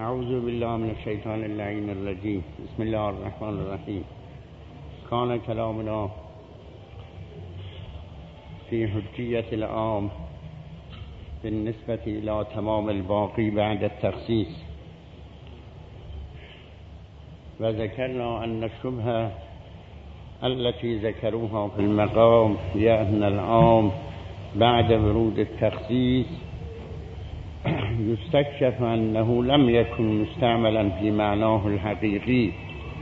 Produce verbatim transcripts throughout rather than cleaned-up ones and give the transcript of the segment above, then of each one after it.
اعوذ بالله من الشیطان اللعین الرجیم. بسم الله الرحمن الرحیم. کان کلامنا فی حجیت العام بالنسبة الى تمام الباقی بعد التخصیص، و ذکرنا ان الشبهة التي ذكروها في المقام بأن العام بعد ورود التخصيص يستكشف أنه لم يكن مستعملا في معناه الحقيقي،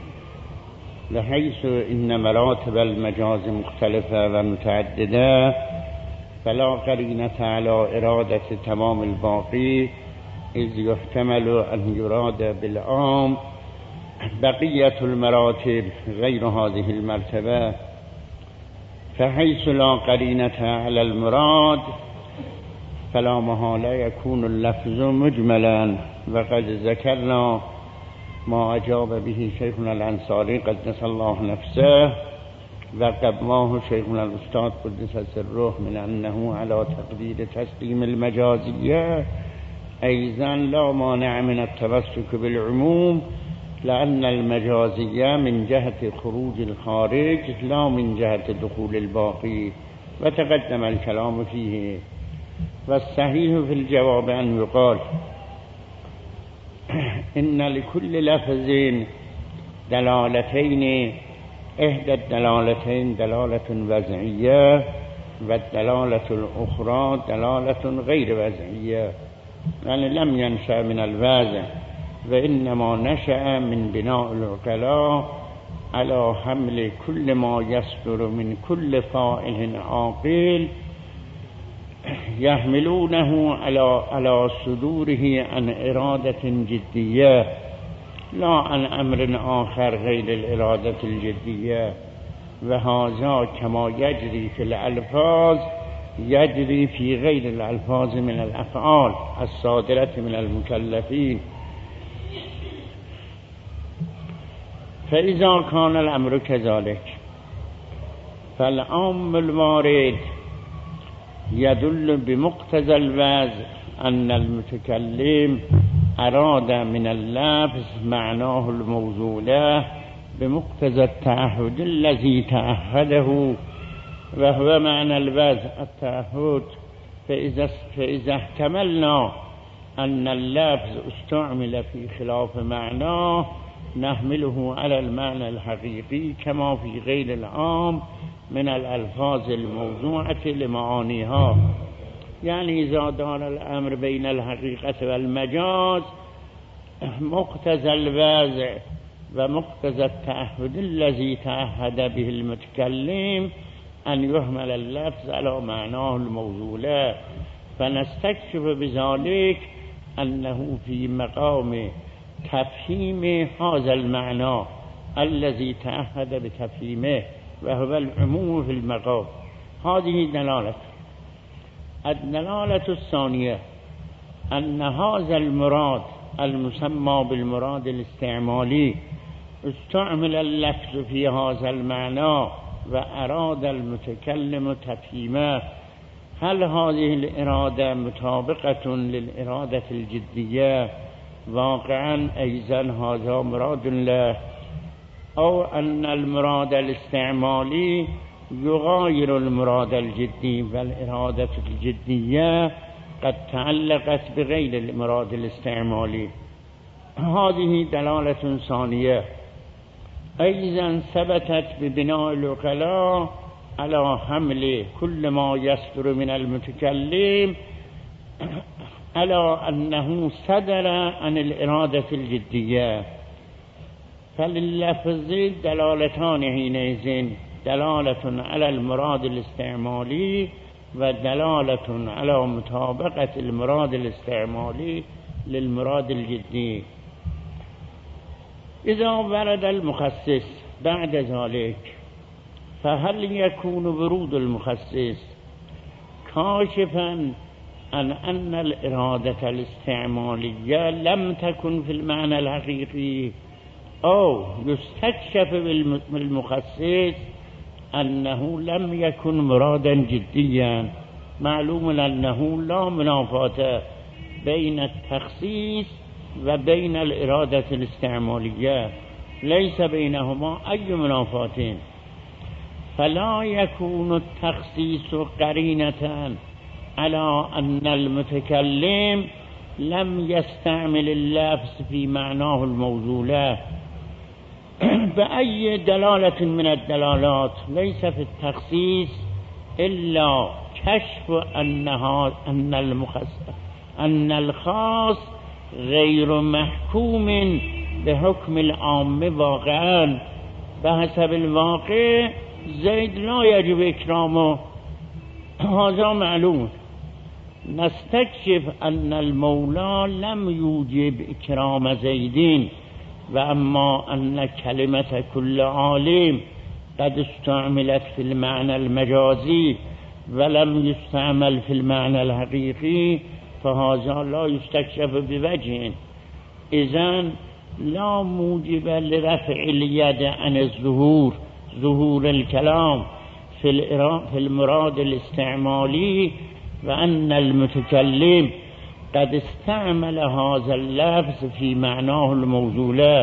بحيث إن مراتب المجاز مختلفة ومتعددة، فلا قرينة على إرادة تمام الباقي، إذ يحتمل أن يراد بالعام بقية المراتب غير هذه المرتبة، فحيث لا قرينة على المراد فلا محالة يكون اللفظ مجملا. وقد ذكرنا ما أجاب به شيخنا الأنصاري قدس الله نفسه وقبماه شيخنا الأستاذ قدس سره من أنه على تقدير تسليم المجازية أيضا لا مانع من التمسك بالعموم، لأن المجازية من جهة خروج الخارج لا من جهة دخول الباقي، وتقدم الكلام فيه. والصحيح في الجواب أن يقال إن لكل لفظ دلالتين، إحدى الدلالتين دلالة وضعية والدلالة الأخرى دلالة غير وضعية، يعني لم ينشأ من الوضع، وإنما نشأ من بناء العقلاء على حمل كل ما يصدر من كل فاعل عاقل يحملونه على على صدوره عن إرادة جدية، لا عن أمر آخر غير الإرادة الجدية. وهذا كما يجري في الألفاظ يجري في غير الألفاظ من الأفعال الصادرة من المكلفين. فإذا كان الأمر كذلك فالعام الوارد يدل بمقتضى الوضع أن المتكلم أراد من اللفظ معناه الموضوع له بمقتضى التعهد الذي تعهده، وهو معنى الوضع التعهد. فإذا, فإذا احتملنا أن اللفظ استعمل في خلاف معناه نحمله على المعنى الحقيقي كما في غير العام من الألفاظ الموضوعة لمعانيها. يعني إذا دار الأمر بين الحقيقة والمجاز مقتضى الوضع ومقتضى التعهد الذي تعهد به المتكلم أن يحمل اللفظ على معناه الموضوع، فنستكشف بذلك أنه في مقام تفهيم هذا المعنى الذي تعهد بتفهيمه وهو العموم في المقام. هذه دلالة. الدلالة الثانية أن هذا المراد المسمى بالمراد الاستعمالي استعمل اللفظ في هذا المعنى وأراد المتكلم تفهيمه. هل هذه الإرادة مطابقة للإرادة الجدية واقعا أيضا هذا مراد له، أو أن المراد الاستعمالي يغاير المراد الجدي والإرادة الجدية قد تعلقت بغير المراد الاستعمالي. هذه دلالة ثانية أيضا ثبتت ببناء العقلاء على حمل كل ما يصدر من المتكلم على أنه صدر عن الإرادة الجدية. فلللفظ دلالتان حينئذ، دلالة على المراد الاستعمالي ودلالة على مطابقة المراد الاستعمالي للمراد الجدي. إذا ورد المخصص بعد ذلك فهل يكون ورود المخصص كاشفا عن أن الإرادة الاستعمالية لم تكن في المعنى الحقيقي، أو يستكشف بالمخصص أنه لم يكن مرادا جديا؟ معلوم أنه لا منافاة بين التخصيص و بین الاراده الاستعمالیه لیس بینهما ای منافات، فلا يكون التخصيص قرينة على أن المتكلم لم يستعمل اللفظ في معناه الموزولة بأي دلالة من الدلالات. ليس في التخصيص إلا كشف أنها أن المخصص أن الخاص غير محكوم بحكم العام واقعا بحسب الواقع زيد لا يجب إكرامه، هذا معلوم. نستكشف أن المولى لم يوجب إكرام زيد، وأما أن كلمة كل عالم قد استعملت في المعنى المجازي ولم يستعمل في المعنى الحقيقي فهذا لا يستكشف بوجه. إذن لا موجب لرفع اليد عن الظهور ظهور الكلام في في المراد الاستعمالي، وأن المتكلم قد استعمل هذا اللفظ في معناه الموزولة.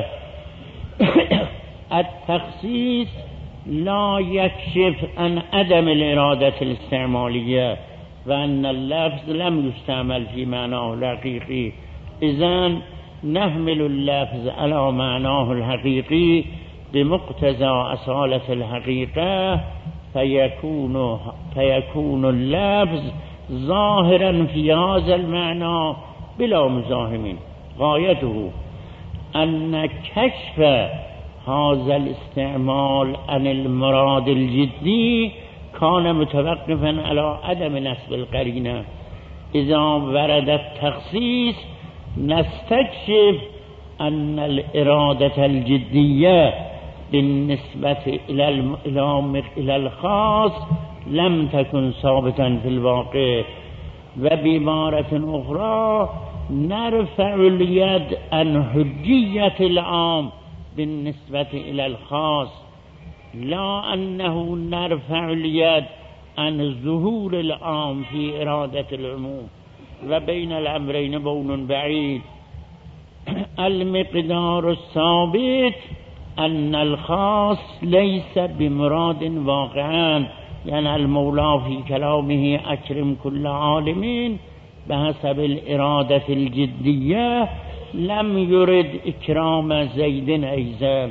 التخصيص لا يكشف عن عدم الإرادة الاستعمالية وأن اللفظ لم يستعمل في معناه الحقيقي. إذن نحمل اللفظ على معناه الحقيقي بمقتضى أصالة الحقيقة، فيكون فيكون اللفظ ظاهرا في هذا المعنى بلا مزاحم. غايته أن كشف هذا الاستعمال عن المراد الجدي كان متوقفا على عدم نسب القرينة. إذا ورد التخصيص نستكشف أن الإرادة الجدية بالنسبة إلى إلى الخاص لم تكن ثابتا في الواقع، وبعبارة أخرى نرفع اليد عن حجية العام بالنسبة إلى الخاص، لا أنه نرفع اليد عن ظهور العام في إرادة العموم، وبين الأمرين بون بعيد. المقدار الثابت أن الخاص ليس بمراد واقعا، يعني المولى في كلامه أكرم كل عالم بحسب الإرادة الجدية لم يرد إكرام زيد أيضا.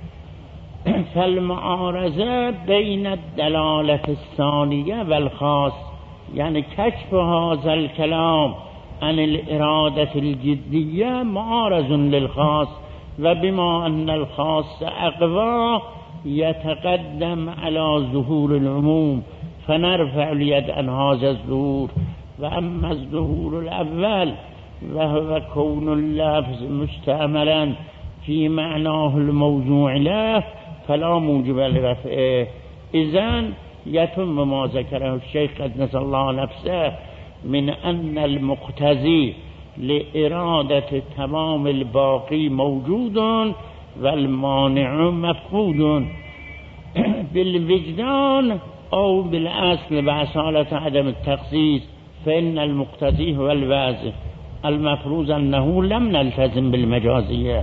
فالمعارضة بين الدلالة الثانية والخاص، يعني كشف هذا الكلام عن الإرادة الجدية معارض للخاص، وبما أن الخاص أقوى يتقدم على ظهور العموم فنرفع اليد عن هذا الظهور. وأما الظهور الأول وهو كون اللفظ مستعملا في معناه الموضوع له فلا موجب لرفعه. إذن يتم ما ذكره الشيخ قدس الله نفسه من أن المقتضي لإرادة تمام الباقي موجود والمانع مفقود بالوجدان أو بالأصل بأصالة عدم التخصيص، فإن المقتضي هو الواضح المفروض أنه لم نلتزم بالمجازية.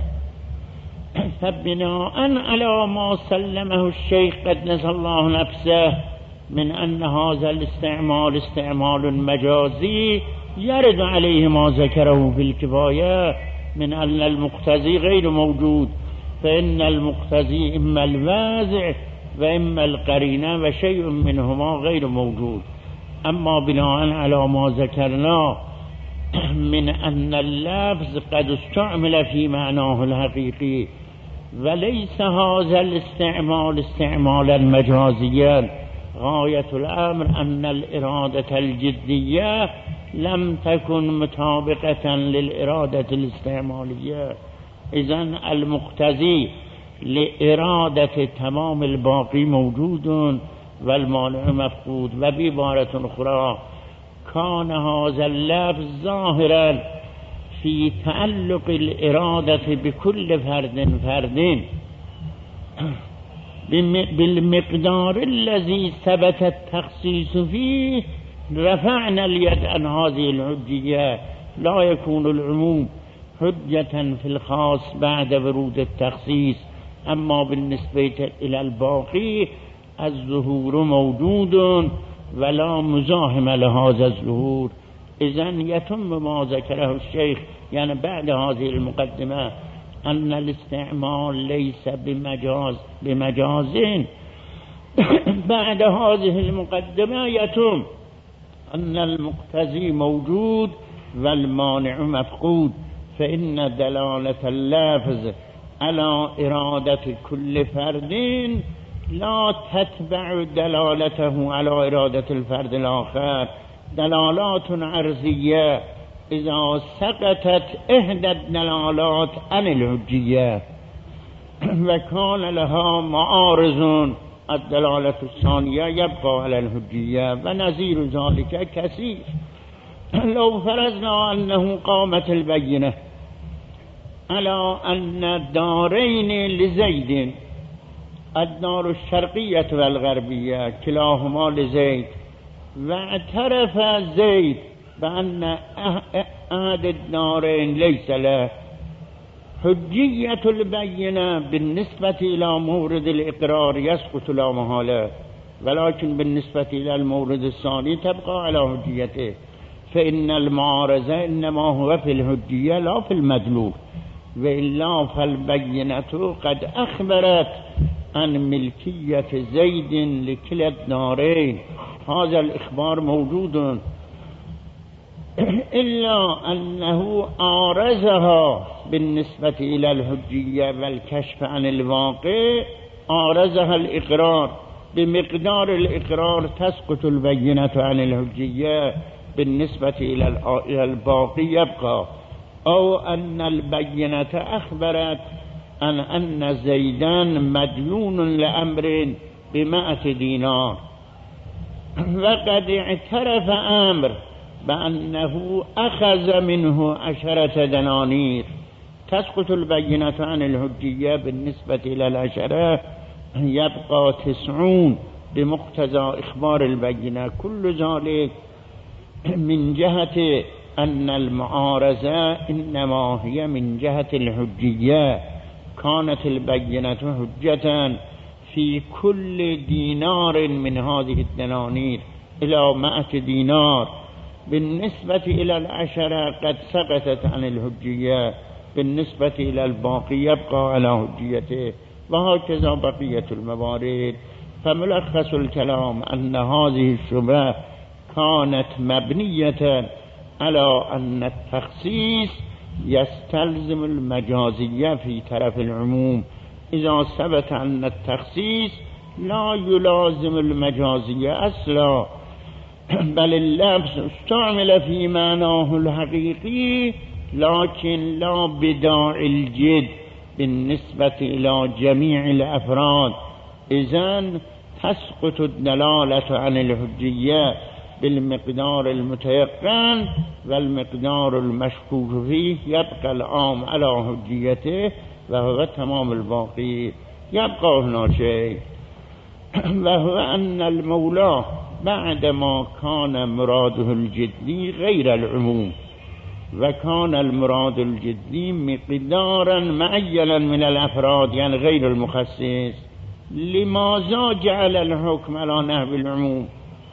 فبناء على ما سلمه الشيخ قدس الله نفسه من أن هذا الاستعمال استعمال مجازي يرد عليه ما ذكره في الكفاية من أن المقتضي غير موجود، فإن المقتضي إما الواضع وإما القرينة وشيء منهما غير موجود. أما بناء على ما ذكرنا من أن اللفظ قد استعمل في معناه الحقيقي وليس هذا الاستعمال استعمالا مجازيا، غاية الأمر أن الإرادة الجدية لم تكن مطابقة للإرادة الاستعمالية. إذن المقتضي لإرادة تمام الباقي موجود والمانع مفقود. وبعبارة أخرى كان هذا اللفظ ظاهرا في تعلق الإرادة بكل فرد فرد بالمقدار الذي ثبت التخصيص فيه رفعنا اليد عن هذه الحجية. لا يكون العموم حجة في الخاص بعد ورود التخصيص، أما بالنسبة إلى الباقي الظهور موجود ولا مزاحم لهذا الظهور. إذن يتم ما ذكره الشيخ، يعني بعد هذه المقدمة أن الاستعمال ليس بمجاز بمجازين بعد هذه المقدمة يتم أن المقتضي موجود والمانع مفقود، فإن دلالة اللفظ على إرادة كل فرد لا تتبع دلالته على إرادة الفرد الآخر. دلالات عرضية إذا سقطت إحدى الدلالات عن الحجية وكان لها معارض الدلالة الثانية يبقى على الحجية، ونظير ذلك كثير. لو فرضنا أنه قامت البينة على أن الدارين لزيد، الدار الشرقية والغربية كلاهما لزيد، واعترف زيد بأن أحد الدارين ليس له، حجية البينة بالنسبة إلى مورد الإقرار يسقط لا محالة، ولكن بالنسبة إلى المورد الثاني تبقى على حجيته، فإن المعارضة إنما هو في الحجية لا في المدلول، وإلا فالبينة قد أخبرت عن ملكية زيد لكلا الدارين، هذا الإخبار موجود، إلا أنه عارضها بالنسبة إلى الحجية والكشف عن الواقع، عارضها الإقرار، بمقدار الإقرار تسقط البينة عن الحجية، بالنسبة إلى الباقي يبقى. أو أن البينة أخبرت عن أن زيدان مديون لأمر بمائة دينار، وقد اعترف أمر بأنه أخذ منه عشرة دنانير، تسقط البينة عن الحجية بالنسبة إلى العشرة، يبقى تسعون بمقتضى إخبار البينة. كل ذلك من جهة أن المعارضة إنما هي من جهة الحجية، كانت البينة حجة في كل دينار من هذه الدنانير إلى مائة دينار، بالنسبة إلى العشرة قد سقطت عن الحجية، بالنسبة إلى الباقي يبقى على حجيته، وهكذا بقية الموارد. فملخص الكلام أن هذه الشبهة كانت مبنية على أن التخصيص يستلزم المجازية في طرف العموم، إذا ثبت أن التخصيص لا يلازم المجازية أصلا، بل اللفظ استعمل في معناه الحقيقي لكن لا بداعي الجد بالنسبة إلى جميع الأفراد، إذن تسقط الدلالة عن الحجية بالمقدار المتيقن، والمقدار المشكوك فيه يبقى العام على حجيته وهو تمام الباقي. يبقى هنا شيء، وهو أن المولى بعدما كان مراده الجدي غير العموم، وكان المراد الجدي مقدارا معينا من الأفراد يعني غير المخصص، لماذا جعل الحكم على نحو العموم؟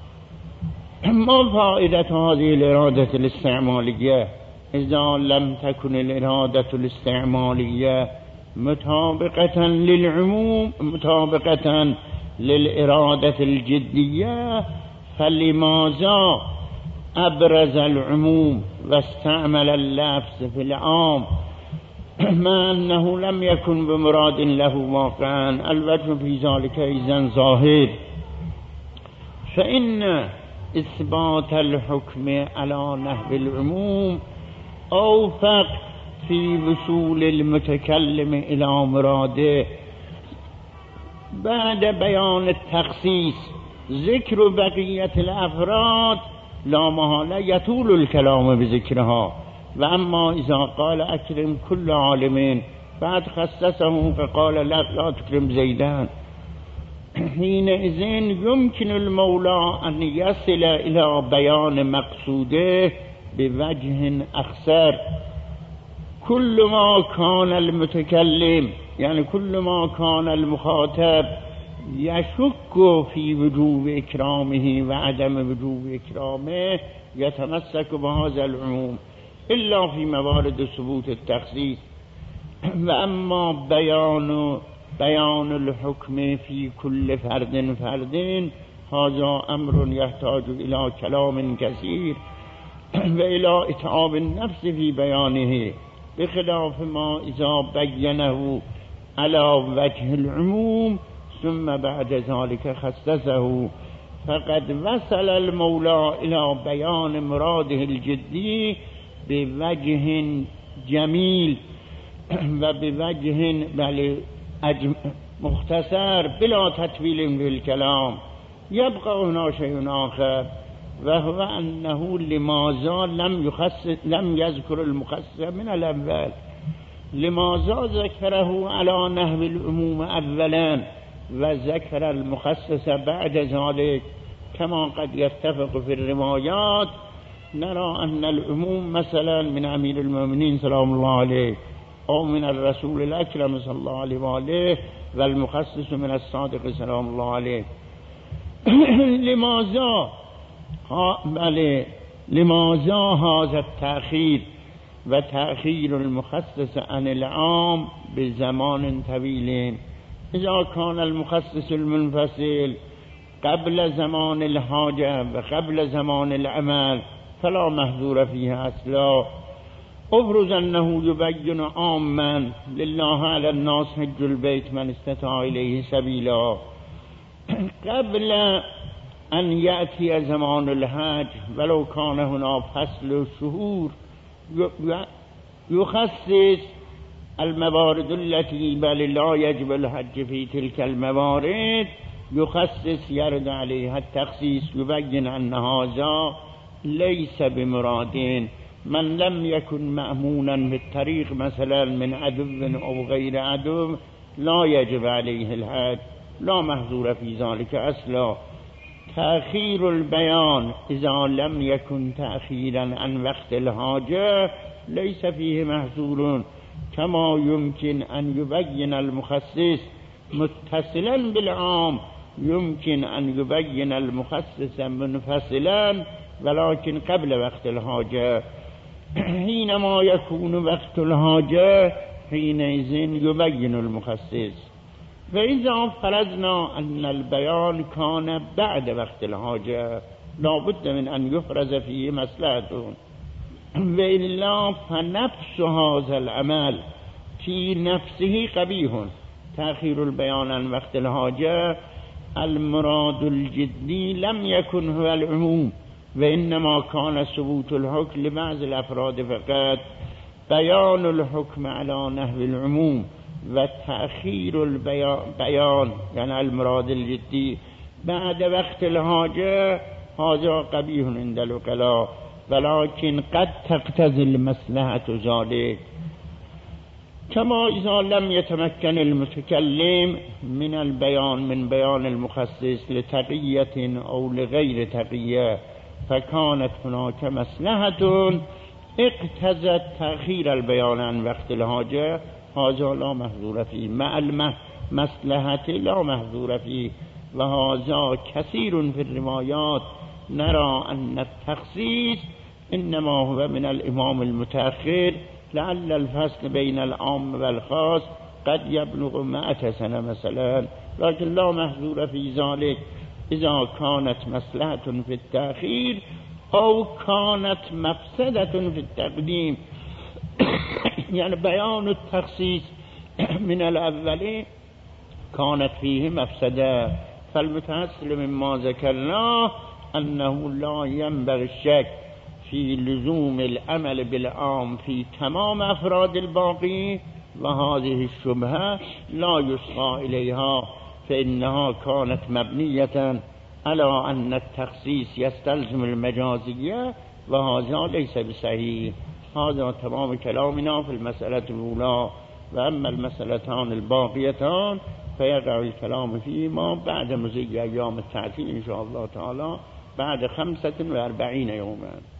ما فائدة هذه الإرادة الاستعمالية إذا لم تكن الإرادة الاستعمالية مطابقة للعموم مطابقة للإرادة الجدية؟ فلماذا أبرز العموم واستعمل اللفظ في العام ما أنه لم يكن بمراد له واقعا؟ الوجه في ذلك إذن ظاهر، فإن إثبات الحكم على نحو العموم أوفق في وصول المتكلم إلى مراده. بعد بيان التخصيص ذكر بقية الأفراد لا محالة يطول الكلام بذكرها، وأما إذا قال أكرم كل عالم بعد خصصه فقال لا, لا تكرم زيدان، حينئذ يمكن المولى أن يصل إلى بيان مقصوده بوجه أخسر، كل ما كان المتكلم يعني كل ما كان المخاطب يشك في وجوب إكرامه وعدم وجوب إكرامه يتمسك بهذا العموم إلا في موارد ثبوت التخصيص. وأما بيان بيان الحكم في كل فرد فرد هذا أمر يحتاج إلى كلام كثير وإلى إتعاب النفس في بيانه، بخلاف ما إذا بينه على وجه العموم ثم بعد ذلك خصصه، فقد وصل المولى إلى بيان مراده الجدي بوجه جميل وبوجه بل مختصر بلا تطويل في الكلام. يبقى هنا شيء آخر، وهو أنه لماذا لم يخصص لم يذكر المخصص من الأول، لماذا ذكره على نحو العموم أولا وذكر المخصص بعد ذلك؟ كما قد يتفق في الروايات نرى أن العموم مثلا من أمير المؤمنين سلام الله عليه أو من الرسول الأكرم صلى الله عليه وآله، والمخصص من الصادق سلام الله عليه. لماذا بله لماذا هذا التأخير وتأخير المخصص عن العام بزمان طويل؟ إذا كان المخصص المنفصل قبل زمان الحاجة وقبل زمان العمل فلا محذور فيه أصلا. أفرض أنه يبين عاما لله على الناس حج البيت من استطاع إليه سبيلا، قبل أن يأتي زمان الحج ولو كان هنا فصل الشهور يخصص الموارد التي بل لا يجب الحج في تلك الموارد، يخصص يرد عليها التخصيص، يبين أن هذا ليس بمراد. من لم يكن مأمونا بالطريق مثلا من عدو أو غير عدو لا يجب عليه الحج، لا محذور في ذلك أصلا. تأخير البيان إذا لم يكن تأخيرا عن وقت الحاجة ليس فيه محذور، كما يمكن أن يبين المخصص متصلا بالعام، يمكن أن يبين المخصص منفصلا ولكن قبل وقت الحاجة. حينما يكون وقت الحاجة حينئذ يبين المخصص. فإذا فرضنا أن البيان كان بعد وقت الحاجة لا بد من أن يفرز فيه مصلحة، وإلا فنفس هذا العمل في نفسه قبيح. تأخير البيان عن وقت الحاجة المراد الجدي لم يكن هو العموم، وإنما كان ثبوت الحكم لبعض الأفراد فقط، بيان الحكم على نحو العموم وتأخير البيان يعني المراد الجدي بعد وقت الحاجة هذا قبيح عند العقلاء، ولكن قد تقتضي المصلحة ذلك. كما إذا لم يتمكن المتكلم من البيان من بيان المخصص لتقية أو لغير تقية فكانت هناك مصلحة اقتضت تأخير البيان عن وقت الحاجة، هذا لا محذور فيه، مع المصلحة لا محذور فيه. وهذا كثير في الروايات نرى أن التخصيص إنما هو من الإمام المتأخر، لعل الفصل بين العام والخاص قد يبلغ مئة سنة مثلا، لكن لا محذور في ذلك إذا كانت مصلحة في التأخير أو كانت مفسدة في التقديم. يعني بيان التخصيص من الأول كانت فيه مفسدة، فالمتحصل مما ذكرناه أنه لا ينبغي الشك في لزوم العمل بالعام في تمام أفراد الباقي، وهذه الشبهة لا يسعى إليها، فإنها كانت مبنية على أن التخصيص يستلزم المجازية، وهذا ليس بصحيح. هذا تمام كلامنا في المسألة الأولى. وأما المسألتان الباقيتان فيقع الكلام فيما بعد مزيد أيام التعطيل إن شاء الله تعالى بعد خمسة وأربعين يوما.